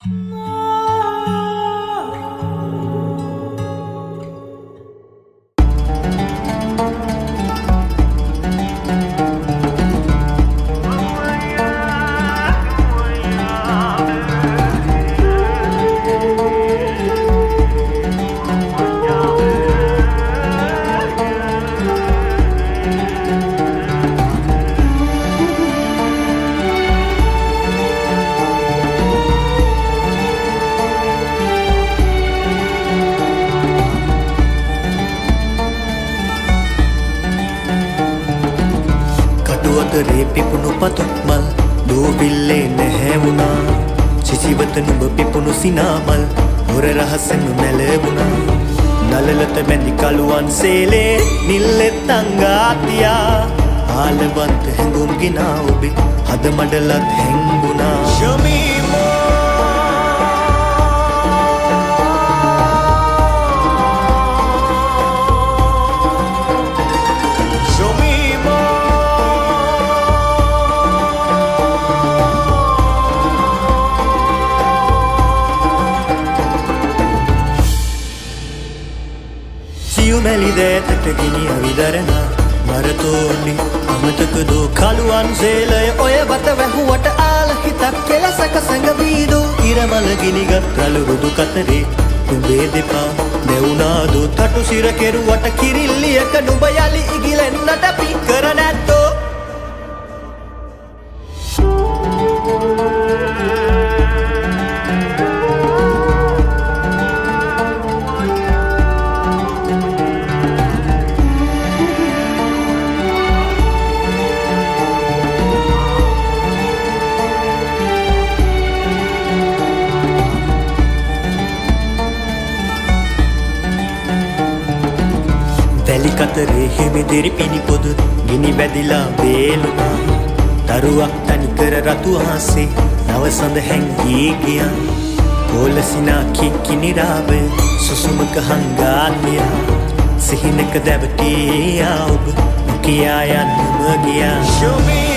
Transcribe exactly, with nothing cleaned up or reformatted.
අතරේ පිපුණු පතුත්මල් දෝවිල්ලේ නැහැ වුණා සිසිවත නුඹ පිපුණු සිනාමල් හොර රහසෙම මැලවුණා නලලත බැඳි කළුවන් සේලේ නිල්ලෙත් අංගාතියා ආලවන්ත හැඟුම් ගිනා ඔබේ හද මඩලත් හැංගුණා ශමීමෝ මැලි දෑතට ගිනි අවිදරනා මරතෝනි අමතකදෝ කළුවන් සේලය ඔය වත වැහුවට ආල හිතක් කෙලසක සැඟවීදෝ ඉරමල ගිනිගත් රළු රුදු කතරේ නුඹේ දෙපා නැවුනාදෝ තටු සිර කෙරුවට කිරිල්ලියක නුඹ යලි ඉගිලෙන්නට පිකර නැත්තෝ කතරේ හිමිදිරි පිණිපොද ගිනි බැදිලා වේලුණා දරුවක් තනිකර රතු ආසේ නවසඳ හැංගී ගියා පොලසිනා කික්කිනි රාවය සුසුමක හංගාන්නියා සිහිනක දැවටියා ඔබ නොකියා යන්නම ගියා